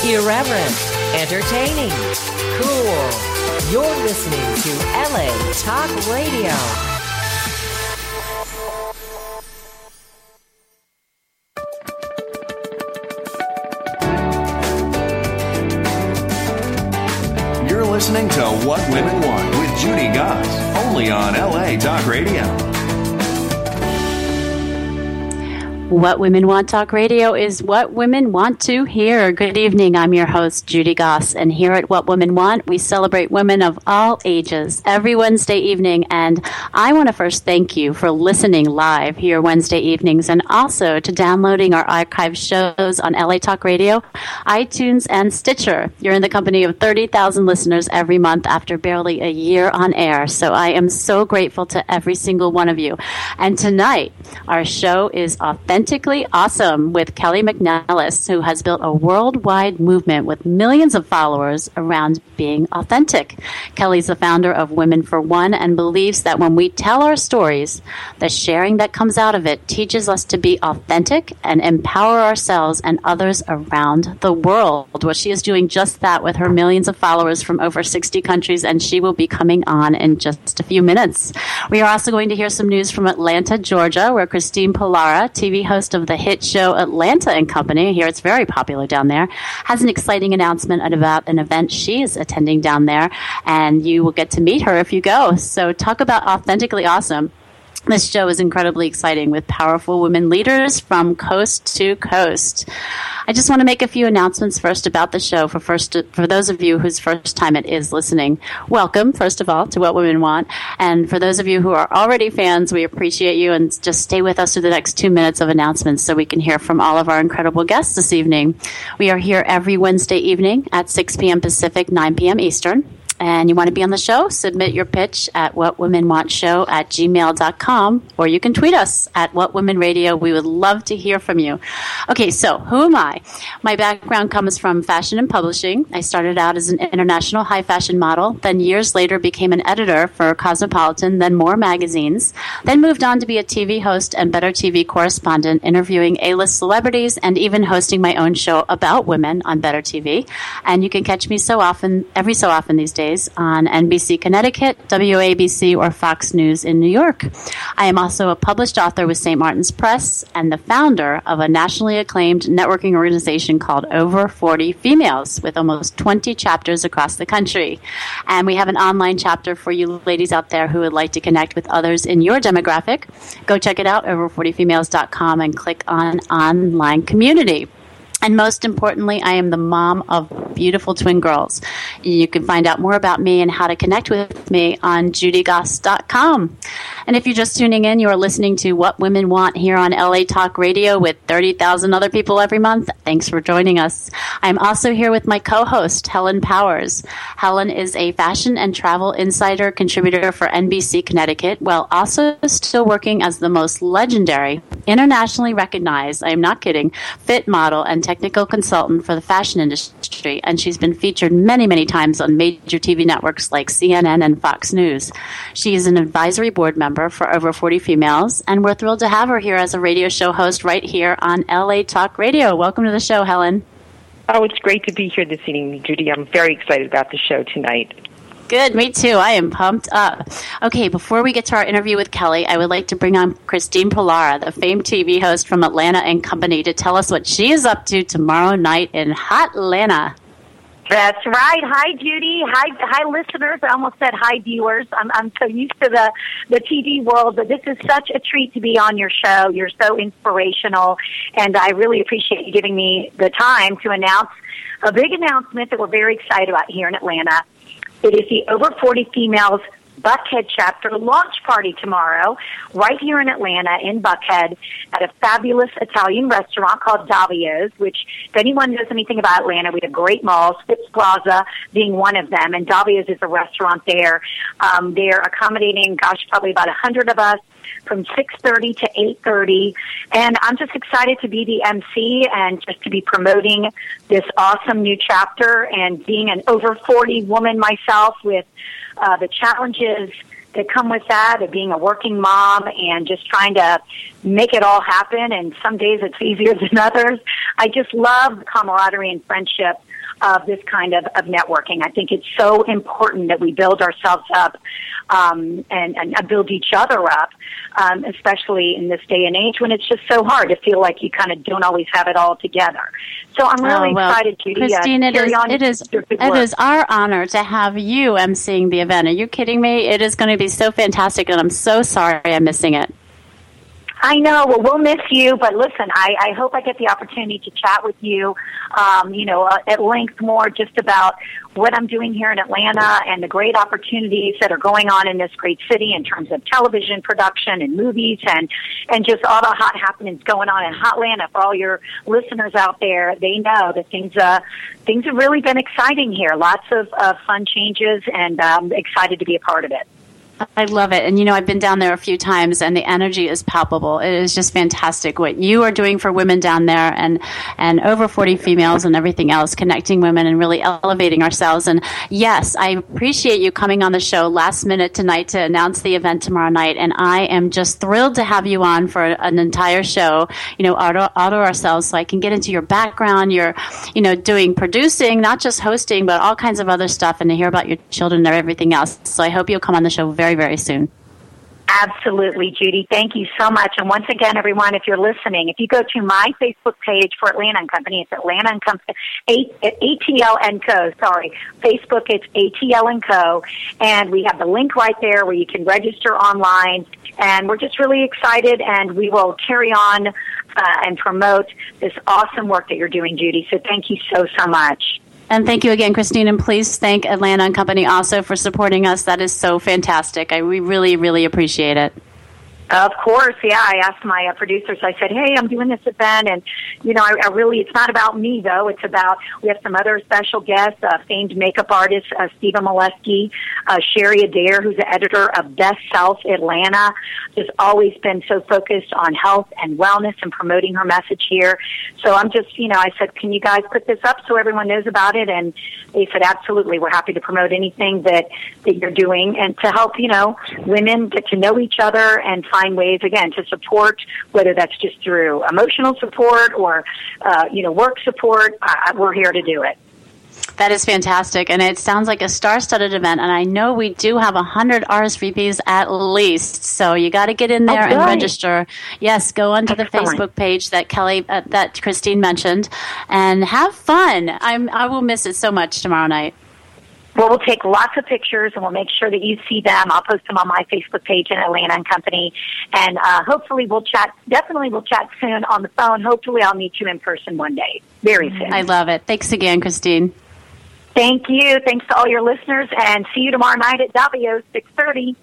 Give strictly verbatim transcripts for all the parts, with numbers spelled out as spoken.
Irreverent, entertaining, cool. You're listening to L A Talk Radio. You're listening to What Women Want with Judy Goss, only on L A Talk Radio. What Women Want Talk Radio is what women want to hear. Good evening. I'm your host, Judy Goss, and here at What Women Want, we celebrate women of all ages every Wednesday evening. And I want to first thank you for listening live here Wednesday evenings, and also to downloading our archive shows on L A Talk Radio, iTunes, and Stitcher. You're in the company of thirty thousand listeners every month after barely a year on air. So I am so grateful to every single one of you. And tonight, our show is authentic. Authentically Awesome with Kelly McNellis, who has built a worldwide movement with millions of followers around being authentic. Kelly's the founder of Women for One and believes that when we tell our stories, the sharing that comes out of it teaches us to be authentic and empower ourselves and others around the world. Well, she is doing just that with her millions of followers from over sixty countries, and she will be coming on in just a few minutes. We are also going to hear some news from Atlanta, Georgia, where Christine Pollara, T V host of the hit show Atlanta and Company, here it's very popular down there, has an exciting announcement about an event she is attending down there, and you will get to meet her if you go. So talk about authentically awesome. This show is incredibly exciting with powerful women leaders from coast to coast. I just want to make a few announcements first about the show for first for those of you whose first time it is listening. Welcome, first of all, to What Women Want. And for those of you who are already fans, we appreciate you, and just stay with us for the next two minutes of announcements so we can hear from all of our incredible guests this evening. We are here every Wednesday evening at six p.m. Pacific, nine p.m. Eastern. And you want to be on the show, submit your pitch at whatwomenwantshow at gmail dot com, or you can tweet us at whatwomenradio. We would love to hear from you. Okay, so who am I? My background comes from fashion and publishing. I started out as an international high fashion model, then years later became an editor for Cosmopolitan, then More magazines, then moved on to be a T V host and Better T V correspondent, interviewing A-list celebrities and even hosting my own show about women on Better T V. And you can catch me so often, every so often these days, on N B C Connecticut, W A B C, or Fox News in New York. I am also a published author with Saint Martin's Press and the founder of a nationally acclaimed networking organization called Over forty Females, with almost twenty chapters across the country. And we have an online chapter for you ladies out there who would like to connect with others in your demographic. Go check it out, over forty females dot com, and click on Online Community. And most importantly, I am the mom of beautiful twin girls. You can find out more about me and how to connect with me on judy goss dot com. And if you're just tuning in, you are listening to What Women Want here on L A Talk Radio with thirty thousand other people every month. Thanks for joining us. I'm also here with my co-host, Helen Powers. Helen is a fashion and travel insider contributor for N B C Connecticut, while also still working as the most legendary, internationally recognized, I am not kidding, fit model and technical consultant for the fashion industry. And she's been featured many, many times on major T V networks like C N N and Fox News. She is an advisory board member for Over forty Females, and we're thrilled to have her here as a radio show host right here on L A Talk Radio. Welcome to the show, Helen. Oh, it's great to be here this evening, Judy. I'm very excited about the show tonight. Good, me too. I am pumped up. Okay, before we get to our interview with Kelly, I would like to bring on Christine Pollara, the famed T V host from Atlanta and Company, to tell us what she is up to tomorrow night in hot Atlanta. That's right. Hi, Judy. Hi, hi, listeners. I almost said hi, viewers. I'm, I'm so used to the, the T V world, but this is such a treat to be on your show. You're so inspirational, and I really appreciate you giving me the time to announce a big announcement that we're very excited about here in Atlanta. It is the Over forty Females Buckhead chapter launch party tomorrow, right here in Atlanta, in Buckhead, at a fabulous Italian restaurant called Davio's, which, if anyone knows anything about Atlanta, we have great malls, Phipps Plaza being one of them, and Davio's is a restaurant there. Um, they're accommodating, gosh, probably about one hundred of us, from six thirty to eight thirty, and I'm just excited to be the M C and just to be promoting this awesome new chapter, and being an over forty woman myself with uh, the challenges that come with that, of being a working mom and just trying to make it all happen, and some days it's easier than others. I just love the camaraderie and friendship of this kind of, of networking. I think it's so important that we build ourselves up um, and, and build each other up, um, especially in this day and age when it's just so hard to feel like you kind of don't always have it all together. So I'm really oh, well, excited, Judy. Christine, uh, it is, it is, it is our honor to have you emceeing the event. Are you kidding me? It is going to be so fantastic, and I'm so sorry I'm missing it. I know. Well, we'll miss you, but listen, I, I hope I get the opportunity to chat with you, um, you know, uh, at length more just about what I'm doing here in Atlanta and the great opportunities that are going on in this great city in terms of television production and movies and, and just all the hot happenings going on in Hotlanta. For all your listeners out there, they know that things, uh, things have really been exciting here. Lots of, uh, fun changes, and I'm um, excited to be a part of it. I love it. And, you know, I've been down there a few times, and the energy is palpable. It is just fantastic what you are doing for women down there, and, and over forty females and everything else, connecting women and really elevating ourselves. And, yes, I appreciate you coming on the show last minute tonight to announce the event tomorrow night. And I am just thrilled to have you on for an entire show, you know, auto, auto ourselves, so I can get into your background. You're, you know, doing producing, not just hosting, but all kinds of other stuff, and to hear about your children and everything else. So I hope you'll come on the show very very, very soon. Absolutely, Judy. Thank you so much. And once again, everyone, if you're listening, if you go to my Facebook page for Atlanta and Company, it's Atlanta and Company, A T L and Co. Sorry, Facebook, it's A T L and Co. And we have the link right there where you can register online. And we're just really excited, and we will carry on uh, and promote this awesome work that you're doing, Judy. So thank you so, so much. And thank you again, Christine, and please thank Atlanta and Company also for supporting us. That is so fantastic. I, we really, really appreciate it. Of course, yeah. I asked my uh, producers, I said, hey, I'm doing this event, and, you know, I, I really, it's not about me, though. It's about, we have some other special guests, uh, famed makeup artist, uh, Stephen Molesky, uh, Sherry Adair, who's the editor of Best Self Atlanta, has always been so focused on health and wellness and promoting her message here. So I'm just, you know, I said, can you guys put this up so everyone knows about it? And they said, absolutely. We're happy to promote anything that, that you're doing, and to help, you know, women get to know each other and find ways, again, to support, whether that's just through emotional support or, uh, you know, work support. Uh, we're here to do it. That is fantastic, and it sounds like a star-studded event, and I know we do have one hundred R S V Ps at least, so you got to get in there oh, and register. Yes, go onto the Facebook page that Kelly, uh, that Christine mentioned, and have fun. I'm, I will miss it so much tomorrow night. Well, we'll take lots of pictures, and we'll make sure that you see them. I'll post them on my Facebook page in Atlanta and Company. And uh, hopefully we'll chat. Definitely we'll chat soon on the phone. Hopefully I'll meet you in person one day, very soon. I love it. Thanks again, Christine. Thank you. Thanks to all your listeners, and see you tomorrow night at W, six thirty.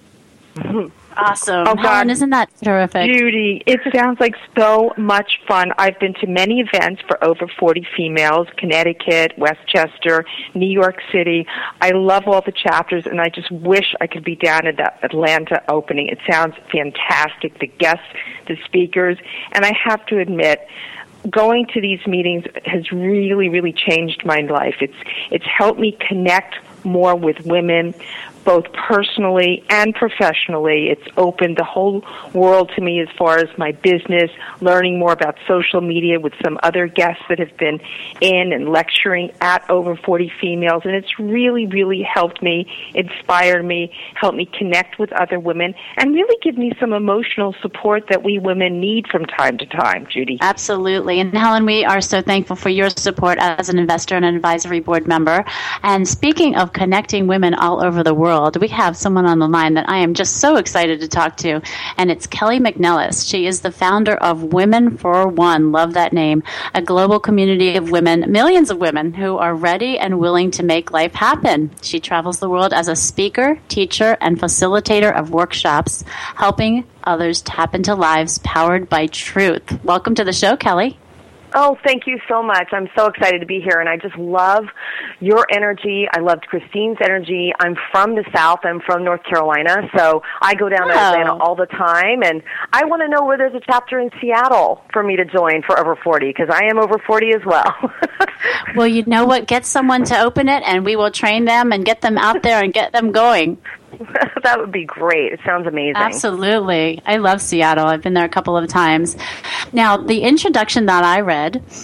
Awesome. Oh, Helen, isn't that terrific? Judy, it sounds like so much fun. I've been to many events for over forty females, Connecticut, Westchester, New York City. I love all the chapters, and I just wish I could be down at the Atlanta opening. It sounds fantastic, the guests, the speakers, and I have to admit, going to these meetings has really, really changed my life. It's it's helped me connect more with women, both personally and professionally. It's opened the whole world to me as far as my business, learning more about social media with some other guests that have been in and lecturing at over forty females. And it's really, really helped me, inspired me, helped me connect with other women, and really give me some emotional support that we women need from time to time, Judy. Absolutely. And Helen, we are so thankful for your support as an investor and an advisory board member. And speaking of connecting women all over the world, we have someone on the line that I am just so excited to talk to, and it's Kelly McNellis. She is the founder of Women for One, love that name, a global community of women, millions of women who are ready and willing to make life happen. She travels the world as a speaker, teacher, and facilitator of workshops, helping others tap into lives powered by truth. Welcome to the show, Kelly. Oh, thank you so much. I'm so excited to be here, and I just love your energy. I loved Christine's energy. I'm from the South. I'm from North Carolina, so I go down to oh. Atlanta all the time, and I want to know where there's a chapter in Seattle for me to join for over forty, because I am over forty as well. Well, you know what? Get someone to open it, and we will train them and get them out there and get them going. That would be great. It sounds amazing. Absolutely. I love Seattle. I've been there a couple of times. Now, the introduction that I read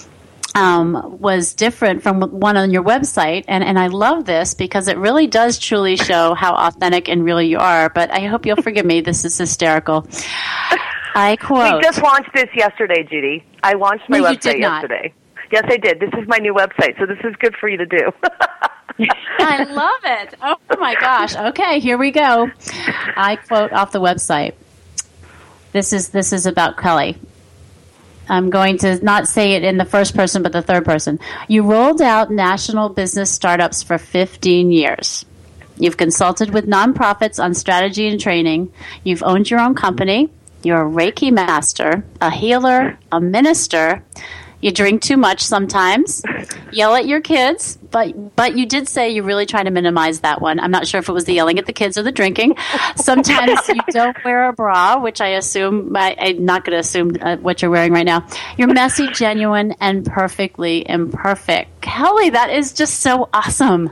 um, was different from one on your website. And, and I love this because it really does truly show how authentic and real you are. But I hope you'll forgive me. This is hysterical. I quote. We just launched this yesterday, Judy. I launched my no, you website did not. yesterday. Yes, I did. This is my new website, so this is good for you to do. I love it. Oh, my gosh. Okay, here we go. I quote off the website. This is this is about Kelly. I'm going to not say it in the first person, but the third person. You rolled out national business startups for fifteen years. You've consulted with nonprofits on strategy and training. You've owned your own company. You're a Reiki master, a healer, a minister. You drink too much sometimes, yell at your kids, but but you did say you really try to minimize that one. I'm not sure if it was the yelling at the kids or the drinking. Sometimes you don't wear a bra, which I assume, I, I'm not going to assume uh, what you're wearing right now. You're messy, genuine, and perfectly imperfect. Kelly, that is just so awesome.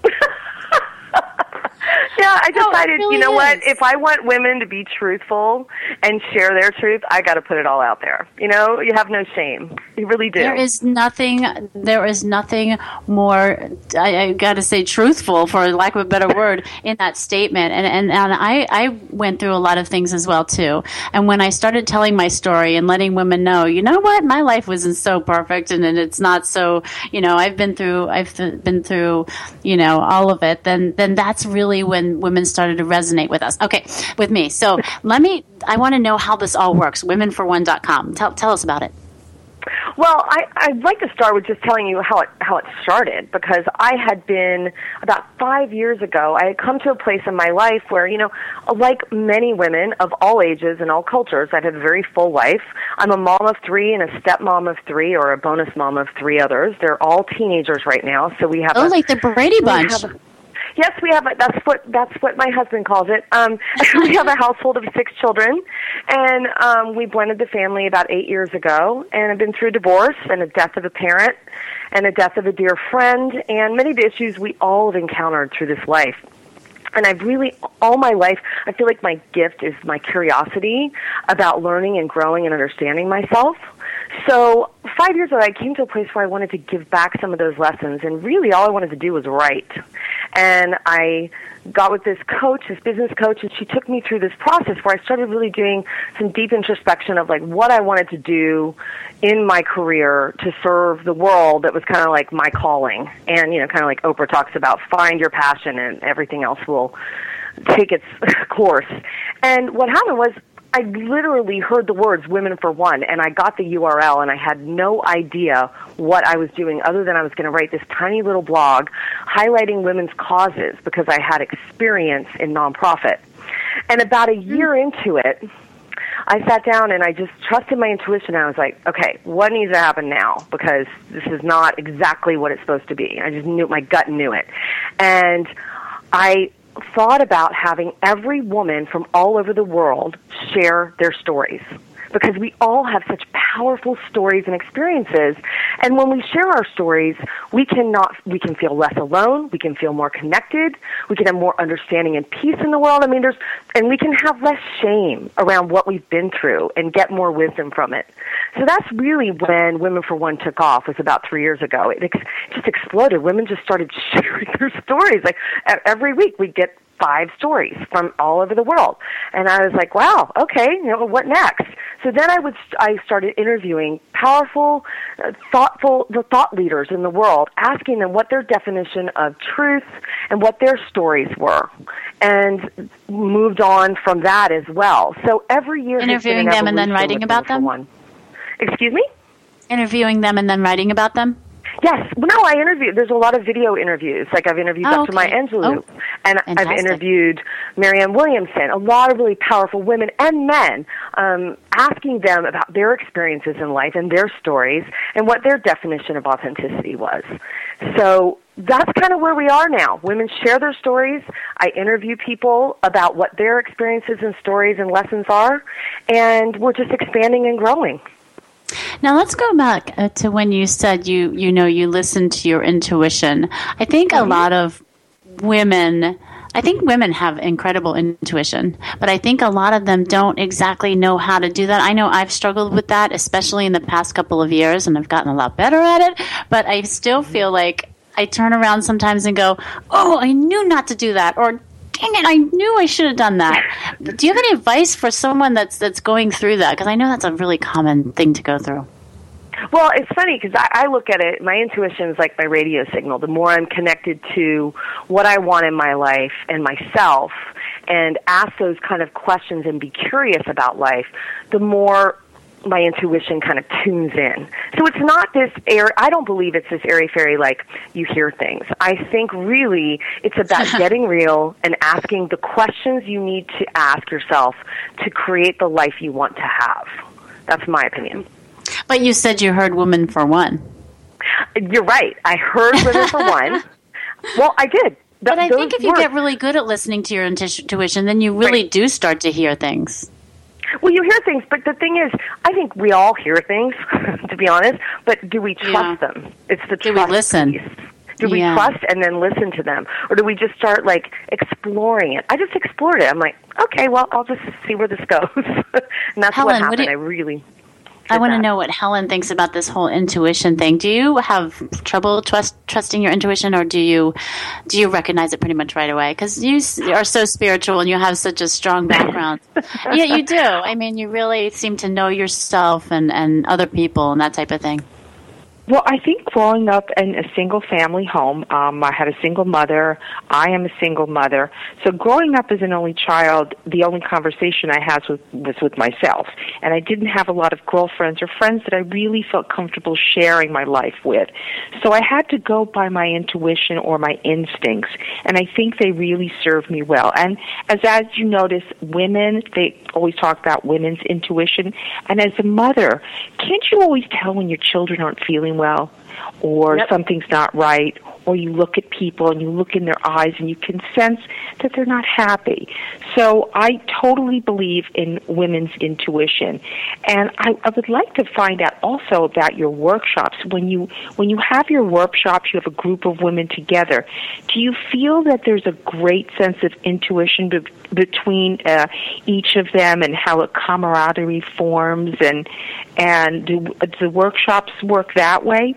Yeah, I decided, no, really you know is. what? If I want women to be truthful and share their truth, I got to put it all out there. You know, you have no shame. You really do. There is nothing. There is nothing more. I, I got to say, truthful, for lack of a better word, in that statement. And and and I I went through a lot of things as well too. And when I started telling my story and letting women know, you know what, my life wasn't so perfect, and, and it's not so. You know, I've been through. I've been through. You know, all of it. Then then that's really when women started to resonate with us. Okay, with me. So let me, I want to know how this all works. women for one dot com. Tell, tell us about it. Well, I, I'd like to start with just telling you how it how it started, because I had been, about five years ago, I had come to a place in my life where, you know, like many women of all ages and all cultures, I've had a very full life. I'm a mom of three and a stepmom of three, or a bonus mom of three others. They're all teenagers right now, so we have Oh, a, like the Brady Bunch. Yes, we have. A, that's what that's what my husband calls it. Um, we have a household of six children, and um, we blended the family about eight years ago. And I've been through divorce and a death of a parent, and a death of a dear friend, and many of the issues we all have encountered through this life. And I've really, all my life, I feel like my gift is my curiosity about learning and growing and understanding myself. So five years ago, I came to a place where I wanted to give back some of those lessons, and really all I wanted to do was write. And I got with this coach, this business coach, and she took me through this process where I started really doing some deep introspection of like what I wanted to do in my career to serve the world that was kind of like my calling. And, you know, kind of like Oprah talks about, find your passion and everything else will take its course. And what happened was, I literally heard the words Women for One, and I got the U R L, and I had no idea what I was doing other than I was going to write this tiny little blog highlighting women's causes because I had experience in nonprofit. And about a year into it, I sat down and I just trusted my intuition. And I was like, okay, what needs to happen now? Because this is not exactly what it's supposed to be. I just knew, my gut knew it. And I thought about having every woman from all over the world share their stories, because we all have such powerful stories and experiences. And when we share our stories, we can not, we can feel less alone. We can feel more connected. We can have more understanding and peace in the world. I mean, there's, and we can have less shame around what we've been through and get more wisdom from it. So that's really when Women for One took off, was about three years ago. It ex- just exploded. Women just started sharing their stories. Like every week we'd get five stories from all over the world. And I was like, wow, okay, you know, what next? So then I would, I started interviewing powerful, uh, thoughtful, the thought leaders in the world, asking them what their definition of truth and what their stories were, and moved on from that as well. So every year, interviewing them and then writing about them. One. Excuse me? Interviewing them and then writing about them. Yes. No, I interviewed. There's a lot of video interviews. Like I've interviewed oh, Doctor Maya Angelou, oh, and fantastic. I've interviewed Marianne Williamson, a lot of really powerful women and men, um, asking them about their experiences in life and their stories and what their definition of authenticity was. So that's kind of where we are now. Women share their stories. I interview people about what their experiences and stories and lessons are, and we're just expanding and growing. Now let's go back uh, to when you said you you know you listened to your intuition. I think mm-hmm. a lot of women I think women have incredible intuition, but I think a lot of them don't exactly know how to do that. I know I've struggled with that, especially in the past couple of years, and I've gotten a lot better at it, but I still feel like I turn around sometimes and go, oh, I knew not to do that, or dang it, I knew I should have done that. Do you have any advice for someone that's that's going through that? Because I know that's a really common thing to go through. Well, it's funny because I, I look at it, my intuition is like my radio signal. The more I'm connected to what I want in my life and myself and ask those kind of questions and be curious about life, the more my intuition kind of tunes in. So it's not this air, I don't believe it's this airy-fairy like you hear things. I think really it's about getting real and asking the questions you need to ask yourself to create the life you want to have. That's my opinion. But you said you heard Woman for One. You're right. I heard Women for One. Well, I did. Th- but I think if you words. get really good at listening to your intuition, then you really right. do start to hear things. Well, you hear things, but the thing is, I think we all hear things, to be honest, but do we trust yeah. them? It's the do trust we listen? piece. Do we yeah. trust and then listen to them? Or do we just start, like, exploring it? I just explored it. I'm like, okay, well, I'll just see where this goes. And that's Helen, what happened. What you- I really... I want to that. know what Helen thinks about this whole intuition thing. Do you have trouble trust, trusting your intuition, or do you do you recognize it pretty much right away? Because you are so spiritual and you have such a strong background. Yeah, you do. I mean, you really seem to know yourself and, and other people and that type of thing. Well, I think growing up in a single-family home, um, I had a single mother. I am a single mother. So growing up as an only child, the only conversation I had was, was with myself. And I didn't have a lot of girlfriends or friends that I really felt comfortable sharing my life with. So I had to go by my intuition or my instincts. And I think they really served me well. And as, as you notice, women, they always talk about women's intuition. And as a mother, can't you always tell when your children aren't feeling well, or yep. something's not right, or you look at people and you look in their eyes and you can sense that they're not happy. So I totally believe in women's intuition. And I, I would like to find out also about your workshops. When you when you have your workshops, you have a group of women together. Do you feel that there's a great sense of intuition be- between uh, each of them, and how a camaraderie forms, and and do, do the workshops work that way?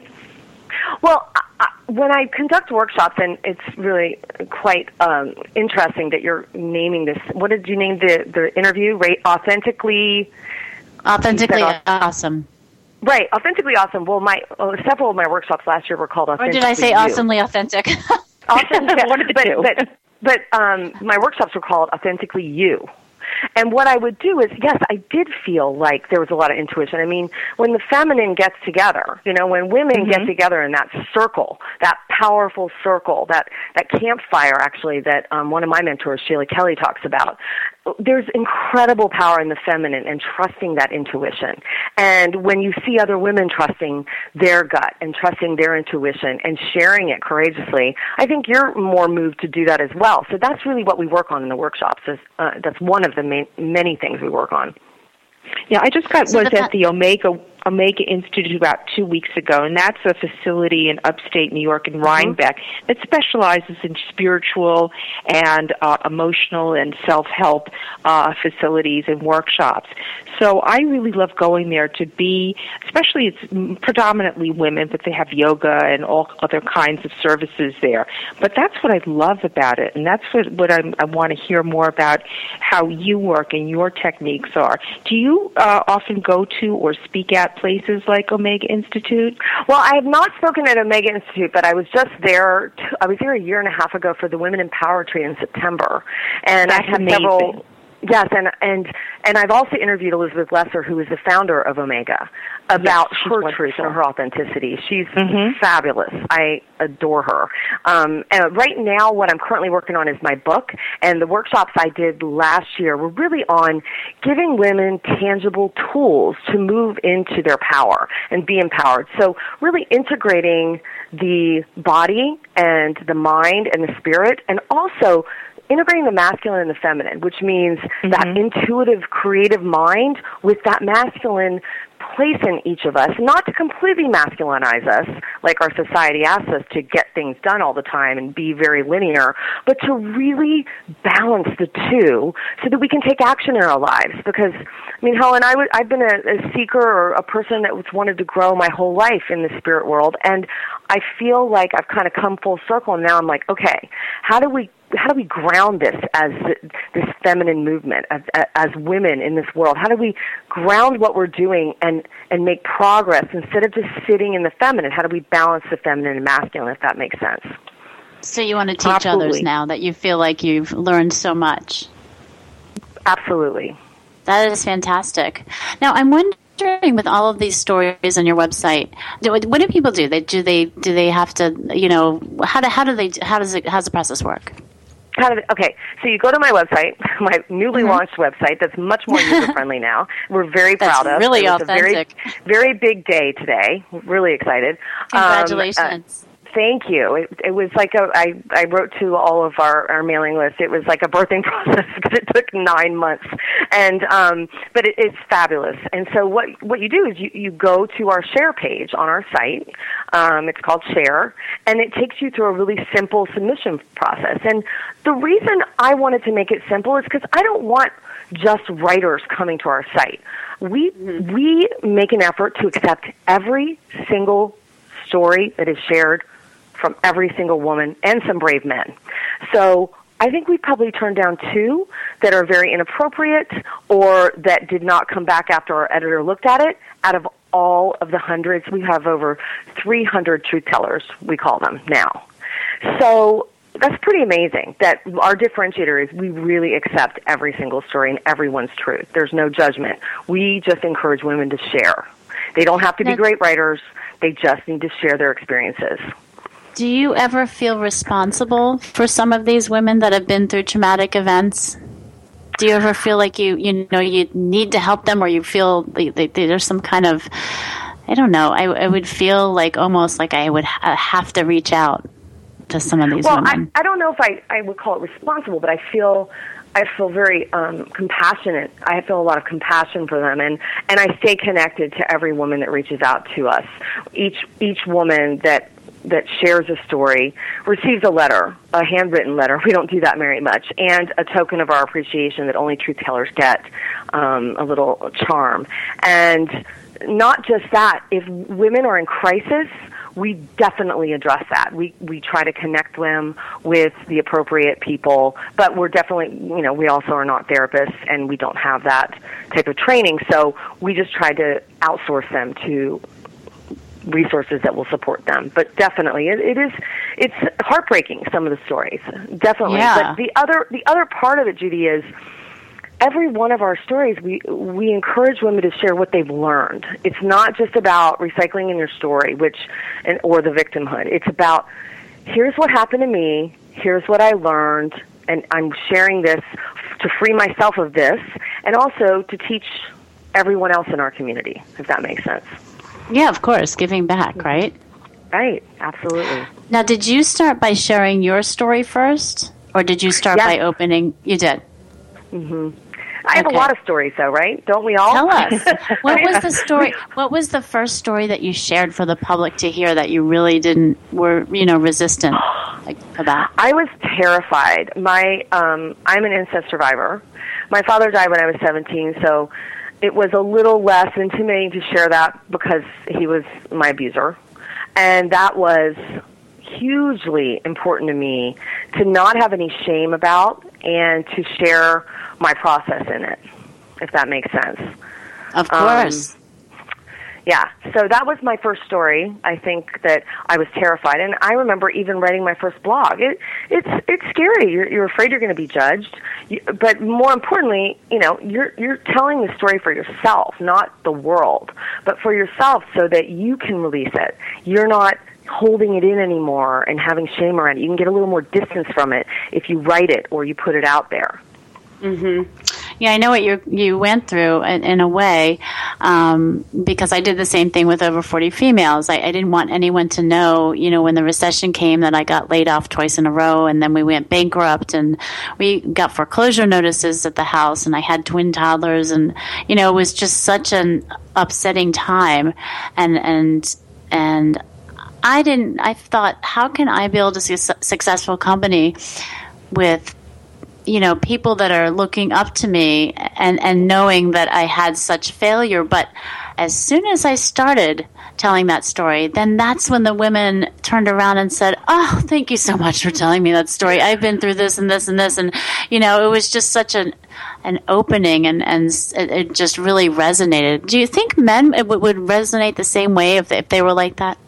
Well, I, when I conduct workshops, and it's really quite um, interesting that you're naming this. What did you name the, the interview? Right, authentically, authentically awesome. Right, authentically awesome. Well, my uh, several of my workshops last year were called Authentically Or did I say You. Awesomely Authentic? Authentic, One of the but, two. But, but um, my workshops were called Authentically You. And what I would do is, yes, I did feel like there was a lot of intuition. I mean, when the feminine gets together, you know, when women mm-hmm. get together in that circle, that powerful circle, that, that campfire, actually, that um, one of my mentors, Sheila Kelly, talks about, there's incredible power in the feminine and trusting that intuition. And when you see other women trusting their gut and trusting their intuition and sharing it courageously, I think you're more moved to do that as well. So that's really what we work on in the workshops. Is, uh, that's one of the main, many things we work on. Yeah, I just got so was the at the Omega Omega Institute about two weeks ago, and that's a facility in upstate New York in Rhinebeck mm-hmm. that specializes in spiritual and uh, emotional and self-help uh, facilities and workshops. So I really love going there to be, especially it's predominantly women, but they have yoga and all other kinds of services there. But that's what I love about it, and that's what, what I'm, I want to hear more about, how you work and your techniques are. Do you uh, often go to or speak at places like Omega Institute? Well, I have not spoken at Omega Institute, but I was just there. T- I was there a year and a half ago for the Women in Power Tree in September, and That's I have amazing. several. Yes, and and and I've also interviewed Elizabeth Lesser, who is the founder of Omega, about yes, her wonderful. truth and her authenticity. She's mm-hmm. fabulous. I adore her. Um, and right now, what I'm currently working on is my book, and the workshops I did last year were really on giving women tangible tools to move into their power and be empowered. So really integrating the body and the mind and the spirit, and also integrating the masculine and the feminine, which means mm-hmm. that intuitive, creative mind with that masculine place in each of us, not to completely masculinize us, like our society asks us to get things done all the time and be very linear, but to really balance the two so that we can take action in our lives. Because, I mean, Helen, I would, I've been a, a seeker or a person that was wanted to grow my whole life in the spirit world, and I feel like I've kind of come full circle, and now I'm like, okay, how do we how do we ground this as this feminine movement, as, as women in this world? How do we ground what we're doing and, and make progress instead of just sitting in the feminine? How do we balance the feminine and masculine, if that makes sense? So you want to teach Absolutely. others now that you feel like you've learned so much. Absolutely. That is fantastic. Now, I'm wondering, with all of these stories on your website, do, what do people do? They do they do they have to, you know, how do how do they how does it how does the process work? How did, okay, so you go to my website, my newly Mm-hmm. launched website that's much more user-friendly now. We're very proud That's of. really it was authentic. A very, very big day today. Really excited. Congratulations. Um, uh, Thank you. It, it was like a, I, I wrote to all of our, our mailing list. It was like a birthing process because it took nine months. And, um, but it, it's fabulous. And so what, what you do is you, you go to our share page on our site. Um, it's called Share, and it takes you through a really simple submission process. And the reason I wanted to make it simple is because I don't want just writers coming to our site. We, mm-hmm. we make an effort to accept every single story that is shared from every single woman and some brave men. So I think we probably turned down two that are very inappropriate or that did not come back after our editor looked at it. Out of all of the hundreds, we have over three hundred truth tellers, we call them now. So that's pretty amazing that our differentiator is we really accept every single story and everyone's truth. There's no judgment. We just encourage women to share. They don't have to be great writers. They just need to share their experiences. Do you ever feel responsible for some of these women that have been through traumatic events? Do you ever feel like you, you know, you need to help them, or you feel like there's some kind of, I don't know, I, I would feel like almost like I would ha- have to reach out to some of these well, women? I, I don't know if I, I would call it responsible, but I feel I feel very um, compassionate. I feel a lot of compassion for them, and, and I stay connected to every woman that reaches out to us. Each each woman that that shares a story receives a letter, a handwritten letter. We don't do that very much, and a token of our appreciation that only truth tellers get, um, a little charm. And not just that, if women are in crisis, we definitely address that. We we try to connect them with the appropriate people, but we're definitely, you know, we also are not therapists, and we don't have that type of training, so we just try to outsource them to resources that will support them. But definitely, it, it is, it's heartbreaking, some of the stories, definitely. Yeah. But the other, the other part of it, Judy, is every one of our stories, we we encourage women to share what they've learned. It's not just about recycling in your story, which, and, or the victimhood. It's about, here's what happened to me, here's what I learned, and I'm sharing this to free myself of this, and also to teach everyone else in our community, if that makes sense. Yeah, of course, giving back, right? Right, absolutely. Now, did you start by sharing your story first, or did you start Yes. by opening? You did. Mm-hmm. I have Okay. a lot of stories, though, right? Don't we all? Tell us. What was the story? What was the first story that you shared for the public to hear that you really didn't were you know resistant like, about? I was terrified. My um, I'm an incest survivor. My father died when I was seventeen, so it was a little less intimidating to share that because he was my abuser. And that was hugely important to me to not have any shame about and to share my process in it, if that makes sense. Of course. Um, yeah, so that was my first story. I think that I was terrified, and I remember even writing my first blog. It, it's it's scary. You're, you're afraid you're going to be judged, you, but more importantly, you know, you're you're telling the story for yourself, not the world, but for yourself, so that you can release it. You're not holding it in anymore and having shame around it. You can get a little more distance from it if you write it or you put it out there. Mm-hmm. Yeah, I know what you you went through in, in a way, um, because I did the same thing with Over forty Females. I, I didn't want anyone to know, you know, when the recession came that I got laid off twice in a row, and then we went bankrupt, and we got foreclosure notices at the house, and I had twin toddlers, and, you know, it was just such an upsetting time, and and and I didn't, I thought, how can I build a su- successful company with, you know, people that are looking up to me and, and knowing that I had such failure. But as soon as I started telling that story, then that's when the women turned around and said, oh, thank you so much for telling me that story. I've been through this and this and this. And, you know, it was just such an an opening, and, and it, it just really resonated. Do you think men it would, would resonate the same way if they, if they were like that?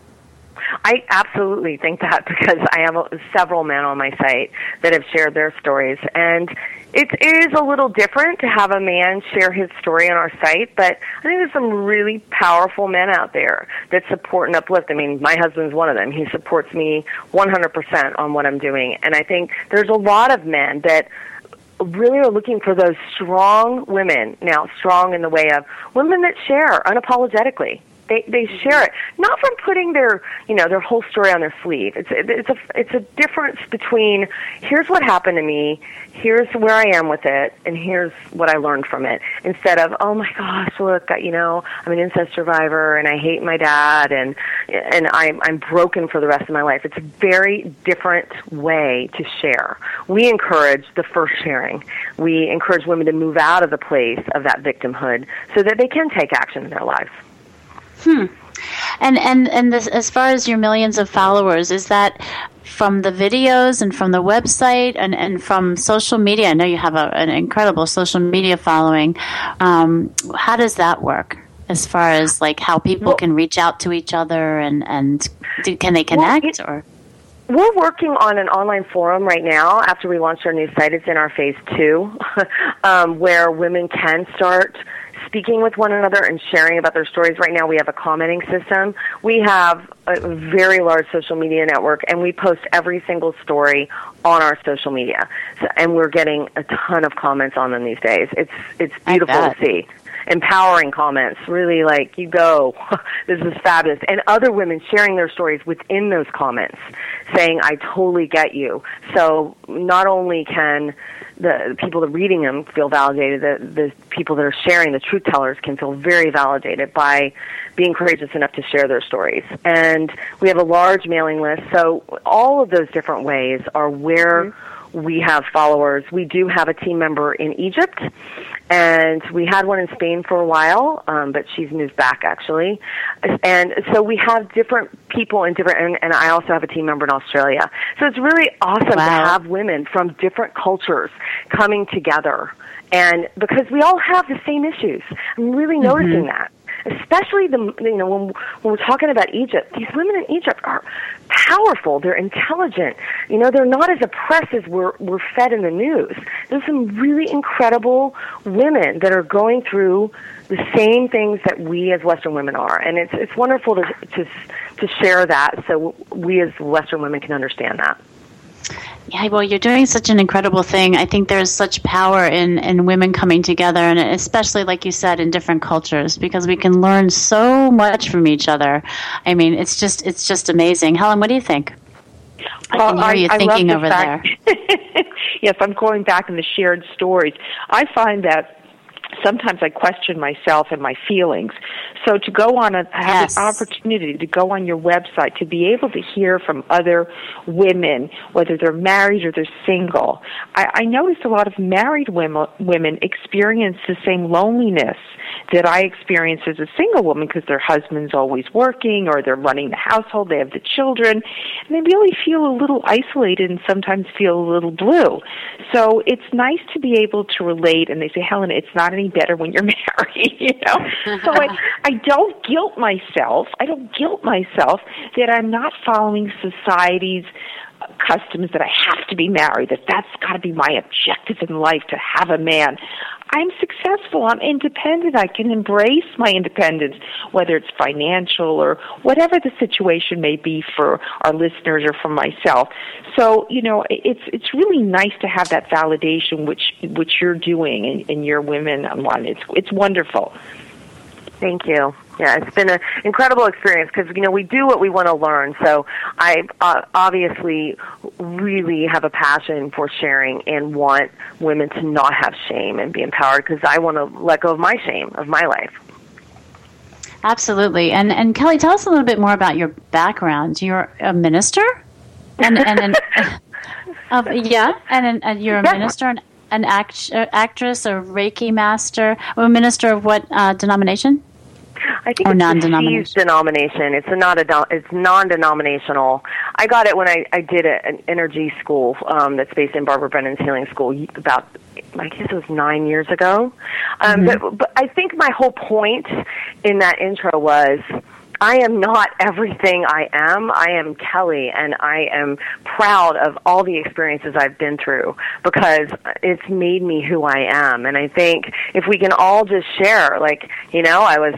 I absolutely think that, because I have several men on my site that have shared their stories, and it is a little different to have a man share his story on our site, but I think there's some really powerful men out there that support and uplift. I mean, my husband's one of them. He supports me one hundred percent on what I'm doing, and I think there's a lot of men that really are looking for those strong women, now strong in the way of women that share unapologetically. They they share it, not from putting their you know their whole story on their sleeve. It's it's a it's a difference between here's what happened to me, here's where I am with it, and here's what I learned from it. Instead of, oh my gosh, look, you know I'm an incest survivor and I hate my dad and and I'm I'm broken for the rest of my life. It's a very different way to share. We encourage the first sharing. We encourage women to move out of the place of that victimhood so that they can take action in their lives. Hmm. And and and this, as far as your millions of followers, is that from the videos and from the website and, and from social media? I know you have a, an incredible social media following. Um, how does that work? As far as like how people well, can reach out to each other and and do, can they connect well, it, or? We're working on an online forum right now after we launched our new site. It's in our phase two, um, where women can start speaking with one another and sharing about their stories. Right now we have a commenting system. We have a very large social media network, and we post every single story on our social media. So, and we're getting a ton of comments on them these days. It's it's beautiful to see. Empowering comments, really like, you go, this is fabulous. And other women sharing their stories within those comments, saying, I totally get you. So not only can the people that are reading them feel validated, the, the people that are sharing, the truth tellers, can feel very validated by being courageous enough to share their stories. And we have a large mailing list, so all of those different ways are where mm-hmm. we have followers. We do have a team member in Egypt, and we had one in Spain for a while, um, but she's moved back, actually. And so we have different people in different, and, and I also have a team member in Australia. So it's really awesome wow. to have women from different cultures coming together, and because we all have the same issues. I'm really mm-hmm. noticing that. Especially the you know when when we're talking about Egypt, these women in Egypt are powerful. They're intelligent. You know, they're not as oppressed as we're we're fed in the news. There's some really incredible women that are going through the same things that we as Western women are, and it's it's wonderful to to to share that so we as Western women can understand that. Yeah, well, you're doing such an incredible thing. I think there's such power in, in women coming together, and especially, like you said, in different cultures, because we can learn so much from each other. I mean, it's just it's just amazing. Helen, what do you think? I well, can hear I, you I thinking love the over fact there. Yes, I'm going back in the shared stories. I find that sometimes I question myself and my feelings. So to go on a have yes. an opportunity to go on your website, to be able to hear from other women, whether they're married or they're single. I, I noticed a lot of married women women experience the same loneliness that I experience as a single woman, because their husband's always working or they're running the household, they have the children, and they really feel a little isolated and sometimes feel a little blue. So it's nice to be able to relate, and they say, Helen, it's not any better when you're married, you know? So I, I don't guilt myself, I don't guilt myself that I'm not following society's customs that I have to be married, that that's got to be my objective in life, to have a man. I'm successful. I'm independent. I can embrace my independence, whether it's financial or whatever the situation may be for our listeners or for myself. So, you know, it's it's really nice to have that validation, which which you're doing, and, and your women on. It's it's wonderful. Thank you. Yeah, it's been an incredible experience because, you know, we do what we want to learn. So I uh, obviously really have a passion for sharing and want women to not have shame and be empowered, because I want to let go of my shame of my life. Absolutely. And and Kelly, tell us a little bit more about your background. You're a minister? And and an, uh, yeah, and, an, and you're a minister, an, an act, uh, actress, a Reiki master, or a minister of what uh, denomination? I think or it's non-denomination. a denomination. It's a not a it's non-denominational. I got it when I, I did a, an energy school um, that's based in Barbara Brennan's Healing School about, I guess it was nine years ago. Um, mm-hmm. but, but I think my whole point in that intro was, I am not everything I am. I am Kelly, and I am proud of all the experiences I've been through because it's made me who I am. And I think if we can all just share, like, you know, I was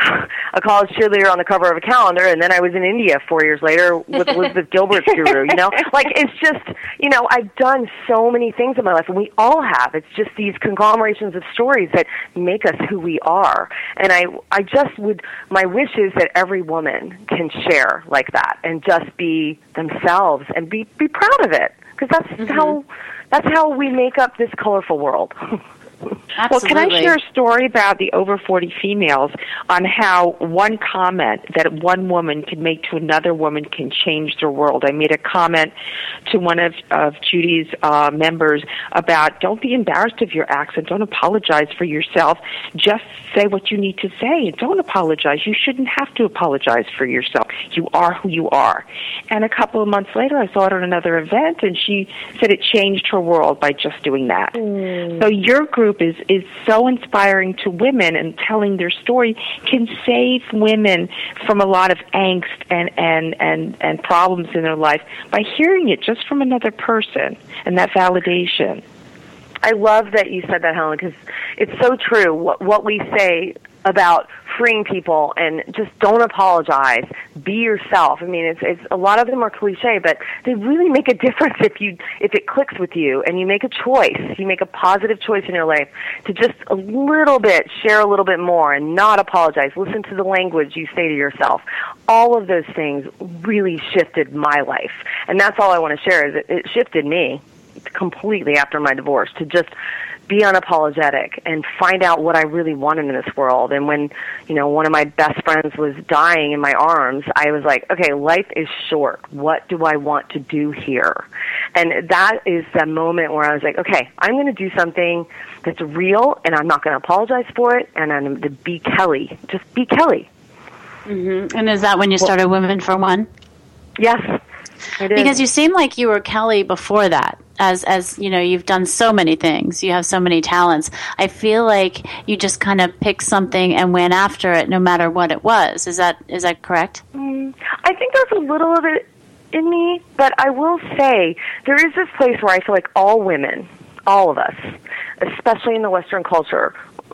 a college cheerleader on the cover of a calendar, and then I was in India four years later with Elizabeth Gilbert's guru, you know? Like, it's just, you know, I've done so many things in my life, and we all have. It's just these conglomerations of stories that make us who we are. And I, I just would, my wish is that every woman can share like that and just be themselves and be, be proud of it, because that's mm-hmm. how, that's how we make up this colorful world. Absolutely. Well, can I share a story about the over forty females on how one comment that one woman can make to another woman can change their world? I made a comment to one of, of Judy's uh, members about don't be embarrassed of your accent. Don't apologize for yourself. Just say what you need to say. Don't apologize. You shouldn't have to apologize for yourself. You are who you are. And a couple of months later, I saw her at another event, and she said it changed her world by just doing that. Mm. So your group is, is so inspiring to women, and telling their story can save women from a lot of angst and, and, and, and problems in their life by hearing it just from another person and that validation. I love that you said that, Helen, because it's so true. What, what we say about freeing people and just don't apologize, be yourself. I mean, it's, it's a lot of them are cliche, but they really make a difference if you if it clicks with you and you make a choice. You make a positive choice in your life to just a little bit, share a little bit more and not apologize. Listen to the language you say to yourself. All of those things really shifted my life. And that's all I want to share is it, it shifted me completely after my divorce to just be unapologetic and find out what I really wanted in this world. And when, you know, one of my best friends was dying in my arms, I was like, okay, life is short. What do I want to do here? And that is the moment where I was like, okay, I'm going to do something that's real, and I'm not going to apologize for it, and I'm going to be Kelly. Just be Kelly. Mm-hmm. And is that when you started Women for One? Yes, it is. Because you seem like you were Kelly before that. As, as you know, you've done so many things. You have so many talents. I feel like you just kind of picked something and went after it no matter what it was. Is that is that correct? Mm, I think there's a little of it in me, but I will say there is this place where I feel like all women, all of us, especially in the Western culture,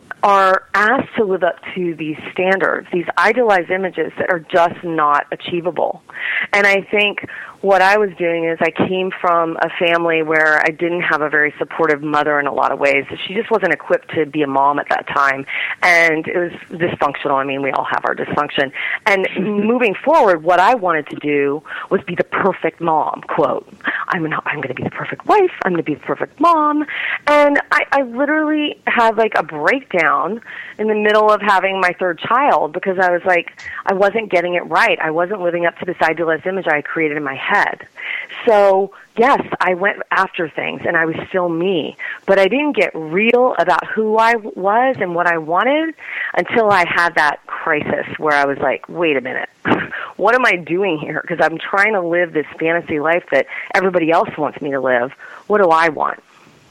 are asked to live up to these standards, these idealized images that are just not achievable. And I think what I was doing is I came from a family where I didn't have a very supportive mother in a lot of ways. She just wasn't equipped to be a mom at that time. And it was dysfunctional. I mean, we all have our dysfunction. And moving forward, what I wanted to do was be the perfect mom, quote. I'm, an, I'm going to be the perfect wife. I'm going to be the perfect mom. And I, I literally had like a breakdown in the middle of having my third child because I was like, I wasn't getting it right. I wasn't living up to this idealized image I created in my head. So, yes, I went after things, and I was still me. But I didn't get real about who I was and what I wanted until I had that crisis where I was like, wait a minute, what am I doing here? Because I'm trying to live this fantasy life that everybody else wants me to live. What do I want?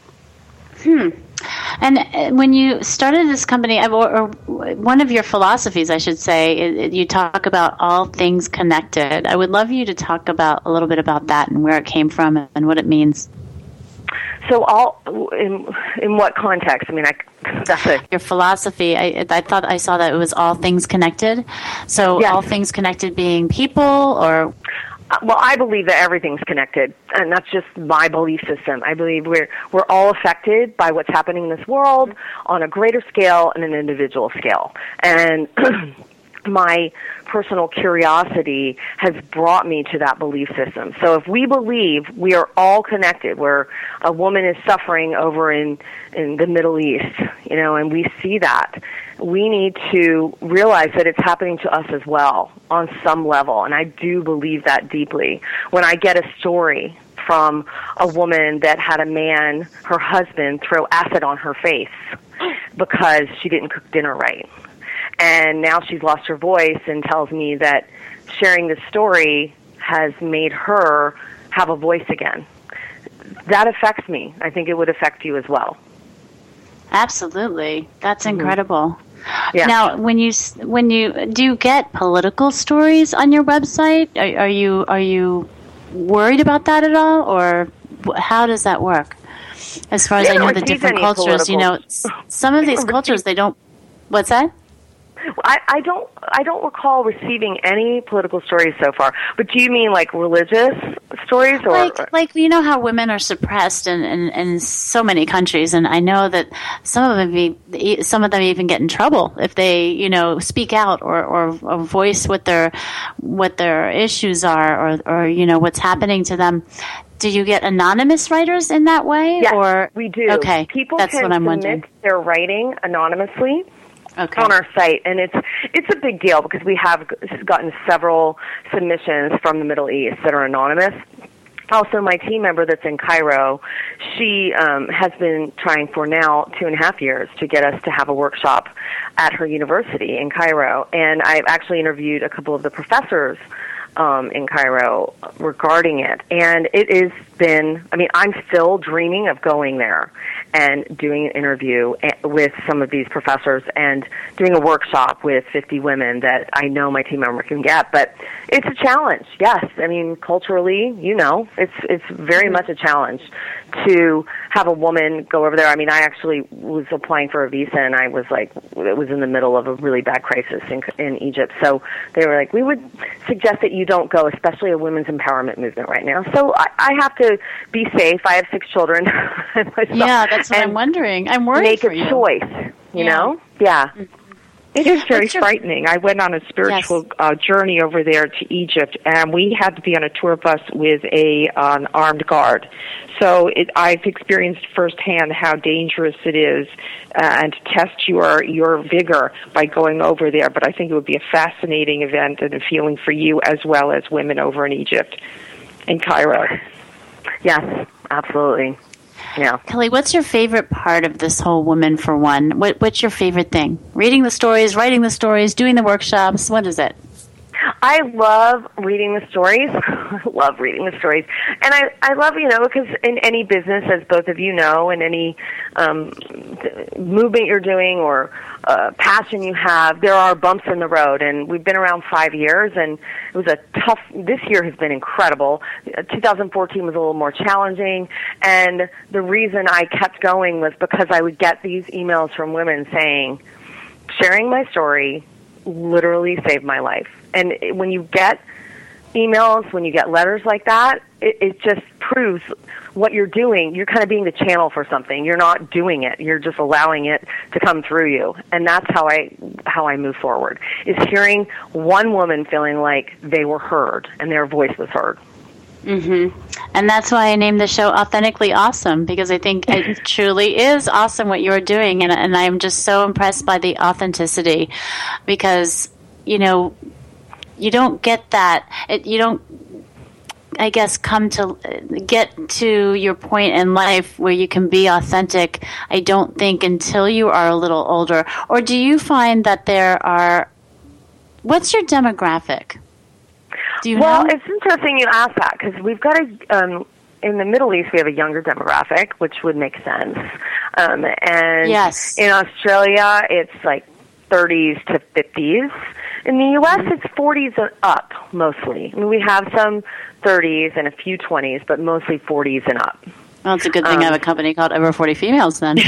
Hmm. And when you started this company, or one of your philosophies, I should say, you talk about all things connected. I would love you to talk about a little bit about that and where it came from and what it means. So, all in in what context? I mean, I that's it. Your philosophy. I I thought I saw that it was all things connected. So, yes. All things connected being people, or. Well, I believe that everything's connected, and that's just my belief system. I believe we're we're all affected by what's happening in this world on a greater scale and an individual scale. And my personal curiosity has brought me to that belief system. So if we believe we are all connected, where a woman is suffering over in, in the Middle East, you know, and we see that, we need to realize that it's happening to us as well on some level, and I do believe that deeply. When I get a story from a woman that had a man, her husband, throw acid on her face because she didn't cook dinner right, and now she's lost her voice and tells me that sharing this story has made her have a voice again. That affects me. I think it would affect you as well. Absolutely. That's mm-hmm. incredible. Yeah. Now, when you when you do you get political stories on your website? Are, are you are you worried about that at all, or how does that work? As far as I know, the different cultures, political. you know, some of these cultures they don't. What's that? I, I don't I don't recall receiving any political stories so far. But do you mean like religious stories, or like like you know how women are suppressed in, in, in so many countries, and I know that some of them be, some of them even get in trouble if they you know speak out or, or, or voice what their what their issues are, or or you know what's happening to them. Do you get anonymous writers in that way? Yes, or we do. Okay, people that's can what I'm submit wondering. their writing anonymously. Okay. On our site, and it's it's a big deal because we have gotten several submissions from the Middle East that are anonymous. Also, my team member that's in Cairo, she um, has been trying for now two and a half years to get us to have a workshop at her university in Cairo, and I've actually interviewed a couple of the professors um, in Cairo regarding it, and it has been, I mean, I'm still dreaming of going there and doing an interview with some of these professors and doing a workshop with fifty women that I know my team member can get. But it's a challenge, yes. I mean, culturally, you know, it's it's very much a challenge to have a woman go over there. I mean, I actually was applying for a visa, and I was like, it was in the middle of a really bad crisis in, in Egypt. So they were like, we would suggest that you don't go, especially a women's empowerment movement right now. So I, I have to be safe. I have six children. Yeah, that's what I'm wondering. I'm worried make for a you. choice, you yeah. know? Yeah. It is very your... frightening. I went on a spiritual yes. uh, journey over there to Egypt, and we had to be on a tour bus with a uh, an armed guard. So it, I've experienced firsthand how dangerous it is, uh, and to test your your vigor by going over there. But I think it would be a fascinating event and a feeling for you as well as women over in Egypt, in Cairo. Yes, absolutely. Yeah. Kelly, what's your favorite part of this whole Woman for One? What, what's your favorite thing? Reading the stories, writing the stories, doing the workshops. What is it? I love reading the stories. I love reading the stories. And I, I love, you know, because in any business, as both of you know, in any um, movement you're doing or uh, passion you have, there are bumps in the road. And we've been around five years, and it was a tough, this year has been incredible. two thousand fourteen was a little more challenging. And the reason I kept going was because I would get these emails from women saying, sharing my story literally saved my life. And when you get emails, when you get letters like that, it, it just proves what you're doing. You're kind of being the channel for something. You're not doing it. You're just allowing it to come through you. And that's how I how I move forward, is hearing one woman feeling like they were heard and their voice was heard. Mm-hmm. And that's why I named the show Authentically Awesome, because I think it truly is awesome what you're doing. And, and I'm just so impressed by the authenticity, because, you know, you don't get that. It, you don't, I guess, come to get to your point in life where you can be authentic, I don't think, until you are a little older. Or do you find that there are, what's your demographic? Do you well, know? It's interesting you ask that, because we've got a, um, in the Middle East, we have a younger demographic, which would make sense. Um, and yes. in Australia, it's like thirties to fifties. In the U S, mm-hmm. it's forties and up, mostly. I mean, we have some thirties and a few twenties, but mostly forties and up. Well, it's a good thing um, I have a company called Over forty Females, then.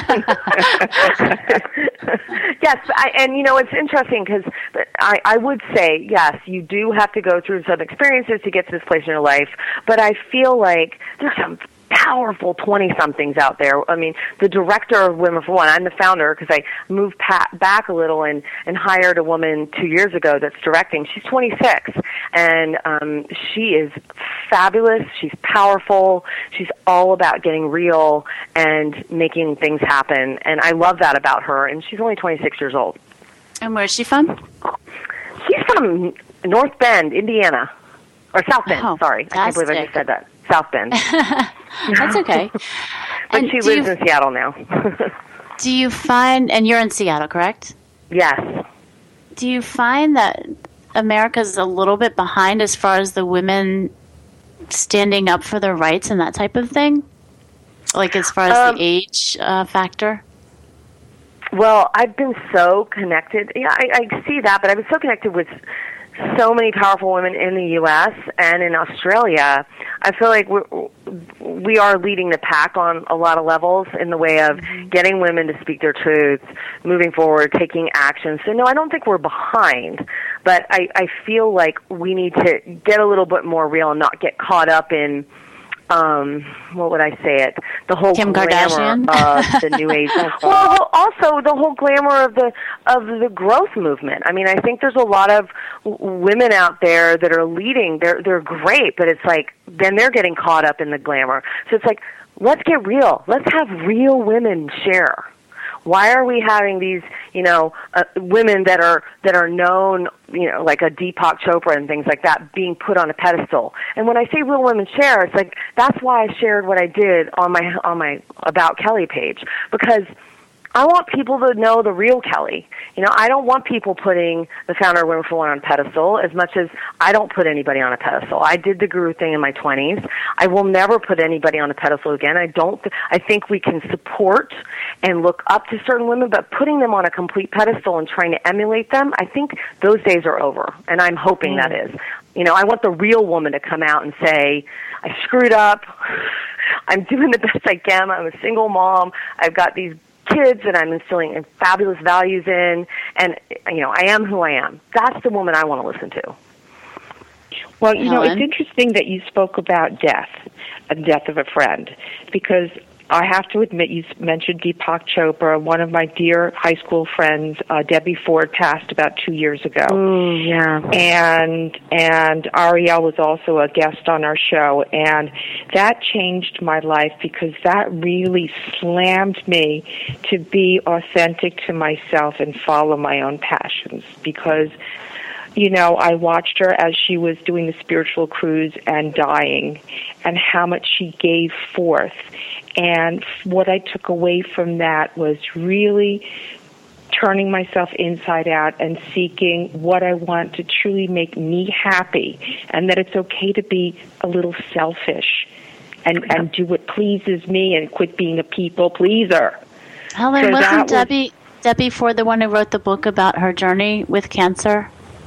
Yes, I, and, you know, it's interesting because I, I would say, yes, you do have to go through some experiences to get to this place in your life, but I feel like there's some powerful twenty-somethings out there. I mean, the director of Women for One, I'm the founder because I moved pa- back a little and, and hired a woman two years ago that's directing. She's twenty-six, and um, she is fabulous. She's powerful. She's all about getting real and making things happen, and I love that about her, and she's only twenty-six years old. And where's she from? She's from North Bend, Indiana. Or South Bend, oh, sorry. I can't believe I just said that. South Bend. That's okay. But and she lives you, in Seattle now. Do you find, and you're in Seattle, correct? Yes. Do you find that America's a little bit behind as far as the women standing up for their rights and that type of thing? Like as far as um, the age uh, factor? Well, I've been so connected. Yeah, I, I see that, but I've been so connected with so many powerful women in the U S and in Australia. I feel like we're, we are leading the pack on a lot of levels in the way of mm-hmm. getting women to speak their truths, moving forward, taking action. So, no, I don't think we're behind, but I, I feel like we need to get a little bit more real and not get caught up in Um, what would I say it? The whole Kim glamour Kardashian? of the new age. Well, also the whole glamour of the of the growth movement. I mean, I think there's a lot of w- women out there that are leading. They're they're great, but it's like then they're getting caught up in the glamour. So it's like, let's get real. Let's have real women share. Why are we having these, you know, uh, women that are that are known, you know, like a Deepak Chopra and things like that, being put on a pedestal? And when I say real women share, it's like that's why I shared what I did on my on my About Kelly page, because I want people to know the real Kelly. You know, I don't want people putting the founder of Women for One on a pedestal as much as I don't put anybody on a pedestal. I did the guru thing in my twenties. I will never put anybody on a pedestal again. I don't. Th- I think we can support and look up to certain women, but putting them on a complete pedestal and trying to emulate them, I think those days are over, and I'm hoping mm. that is. You know, I want the real woman to come out and say, I screwed up. I'm doing the best I can. I'm a single mom. I've got these kids and I'm instilling fabulous values in, and, you know, I am who I am. That's the woman I want to listen to. Well, you Helen? know, it's interesting that you spoke about death, a death of a friend, because I have to admit, you mentioned Deepak Chopra. One of my dear high school friends, uh, Debbie Ford, passed about two years ago. Mm, yeah. And and Ariel was also a guest on our show, and that changed my life because that really slammed me to be authentic to myself and follow my own passions. Because, you know, I watched her as she was doing the spiritual cruise and dying, and how much she gave forth. And what I took away from that was really turning myself inside out and seeking what I want to truly make me happy, and that it's okay to be a little selfish and, and do what pleases me and quit being a people pleaser. Helen, so wasn't was, Debbie, Debbie Ford the one who wrote the book about her journey with cancer?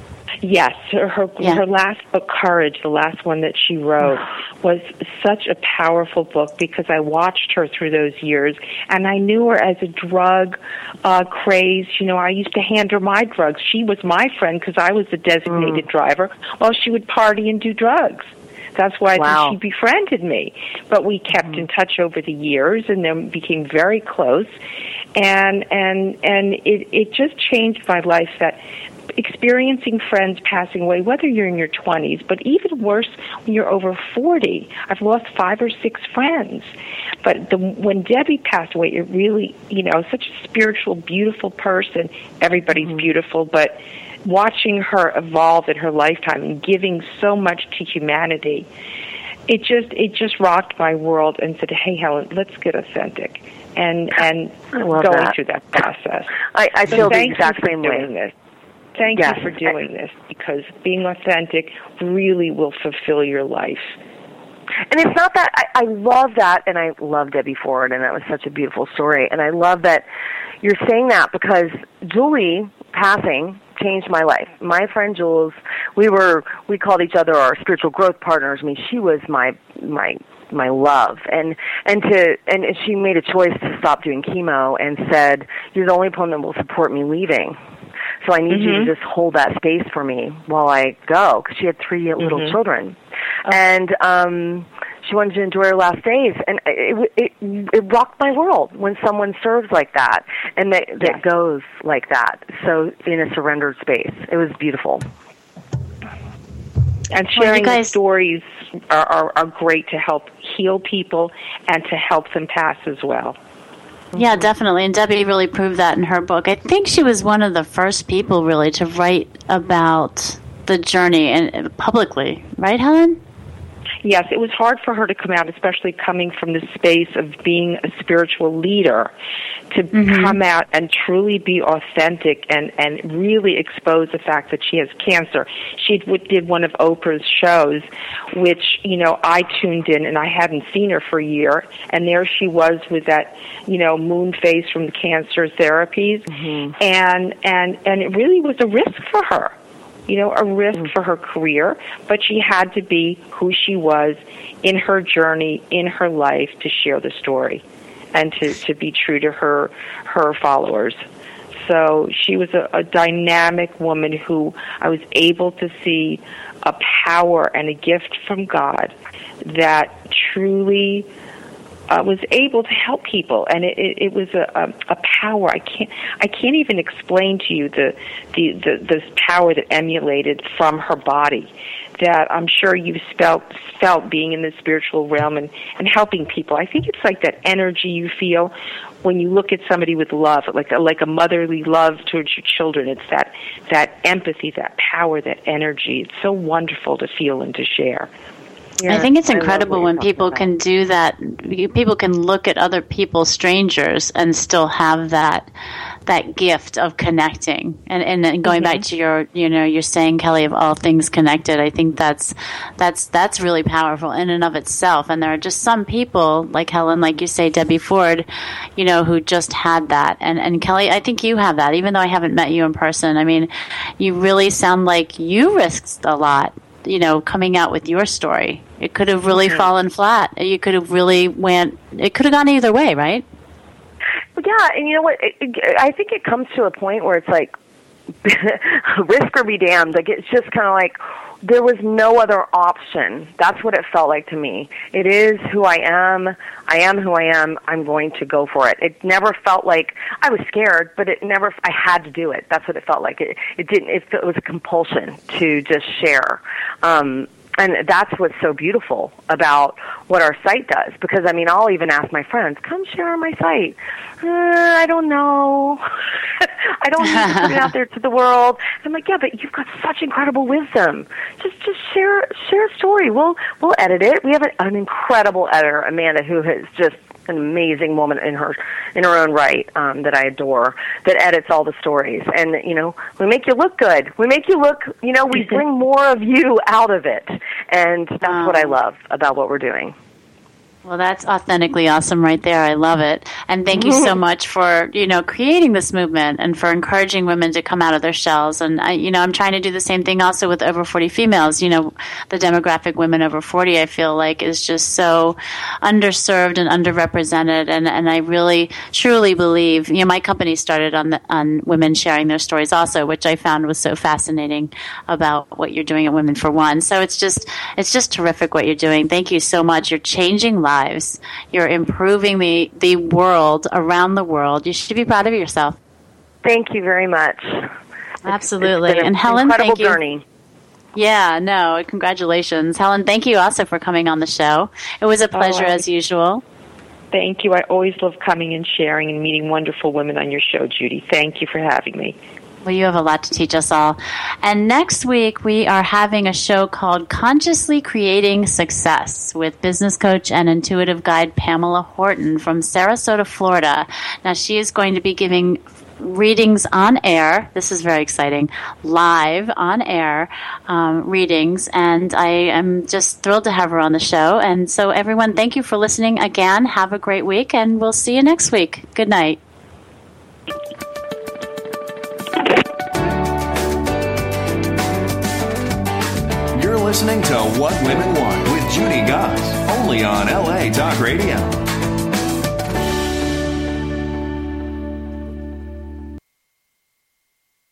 Yes, her her, yeah. her last book, Courage, the last one that she wrote, was such a powerful book because I watched her through those years, and I knew her as a drug uh, craze. You know, I used to hand her my drugs. She was my friend because I was the designated mm. driver, while she would party and do drugs. That's why wow. I think she befriended me. But we kept mm. in touch over the years, and then became very close. And and and it it just changed my life that. Experiencing friends passing away, whether you're in your twenties, but even worse when you're over forty. I've lost five or six friends. But the, when Debbie passed away, it really, you know, such a spiritual, beautiful person. Everybody's mm-hmm. beautiful, but watching her evolve in her lifetime and giving so much to humanity, it just it just rocked my world and said, hey, Helen, let's get authentic. And, and going that. through that process. I, I so feel the exact same way. This. Thank yes. you for doing this, because being authentic really will fulfill your life. And it's not that, I, I love that, and I love Debbie Ford, and that was such a beautiful story. And I love that you're saying that because Julie passing changed my life. My friend Jules, we were, we called each other our spiritual growth partners. I mean, she was my, my, my love, and and to and she made a choice to stop doing chemo and said, you're the only one that will support me leaving. So I need mm-hmm. you to just hold that space for me while I go, because she had three little mm-hmm. children. Oh. And um, she she wanted to enjoy her last days. And it, it, it rocked my world when someone serves like that and that, that yes. goes like that. So in a surrendered space. It was beautiful. And sharing well, guys- stories are, are, are great to help heal people and to help them pass as well. Yeah, definitely. And Debbie really proved that in her book. I think she was one of the first people really to write about the journey and publicly. Right, Helen? Yes, it was hard for her to come out, especially coming from the space of being a spiritual leader, to mm-hmm. come out and truly be authentic and, and really expose the fact that she has cancer. She did one of Oprah's shows, which, you know, I tuned in and I hadn't seen her for a year, and there she was with that, you know, moon face from the cancer therapies, mm-hmm. and, and, and it really was a risk for her. You know, a risk mm-hmm. for her career, but she had to be who she was in her journey, in her life, to share the story and to, to be true to her her followers. So she was a, a dynamic woman who I was able to see a power and a gift from God that truly Uh, was able to help people, and it, it, it was a, a, a power. I can't I can't even explain to you the, the, the, the power that emanated from her body that I'm sure you've felt, felt being in the spiritual realm and, and helping people. I think it's like that energy you feel when you look at somebody with love, like a, like a motherly love towards your children. It's that, that empathy, that power, that energy. It's so wonderful to feel and to share. Yeah, I think it's incredible when people about. can do that. People can look at other people, strangers, and still have that that gift of connecting. And and, and going mm-hmm. back to your, you know, you're saying, Kelly, of all things connected. I think that's that's that's really powerful in and of itself. And there are just some people, like Helen, like you say, Debbie Ford, you know, who just had that. And and Kelly, I think you have that. Even though I haven't met you in person, I mean, you really sound like you risked a lot. You know, coming out with your story. It could have really mm-hmm. fallen flat. You could have really went, it could have gone either way, right? Yeah, and you know what? It, it, I think it comes to a point where it's like, risk or be damned. Like, it's just kind of like, there was no other option. That's what it felt like to me. It is who I am. I am who I am. I'm going to go for it. It never felt like I was scared, but it never, I had to do it. That's what it felt like. It, it didn't, it, it was a compulsion to just share. Um, And that's what's so beautiful about what our site does. Because, I mean, I'll even ask my friends, come share on my site. Uh, I don't know. I don't need to put it out there to the world. I'm like, yeah, but you've got such incredible wisdom. Just just share share a story. We'll, we'll edit it. We have an, an incredible editor, Amanda, who has just an amazing woman in her in her own right um, that I adore, that edits all the stories. And, you know, we make you look good. We make you look, you know, we bring more of you out of it. And that's um, what I love about what we're doing. Well, that's authentically awesome right there. I love it. And thank you so much for, you know, creating this movement and for encouraging women to come out of their shells. And, I, you know, I'm trying to do the same thing also with over forty females. You know, the demographic women over forty, I feel like, is just so underserved and underrepresented. And, and I really, truly believe, you know, my company started on the, on women sharing their stories also, which I found was so fascinating about what you're doing at Women for One. So it's just, it's just terrific what you're doing. Thank you so much. You're changing lives. Lives. You're improving the, the world around the world. You should be proud of yourself. Thank you very much. Absolutely. It's been and an Helen, incredible thank you. journey. Yeah, no, congratulations. Helen, thank you also for coming on the show. It was a pleasure oh, as usual. Thank you. I always love coming and sharing and meeting wonderful women on your show, Judy. Thank you for having me. Well, you have a lot to teach us all. And next week, we are having a show called Consciously Creating Success with business coach and intuitive guide Pamela Horton from Sarasota, Florida. Now, she is going to be giving readings on air. This is very exciting. Live on air um, readings. And I am just thrilled to have her on the show. And so, everyone, thank you for listening again. Have a great week, and we'll see you next week. Good night. You're listening to What Women Want with Judy Goss, only on L A Talk Radio.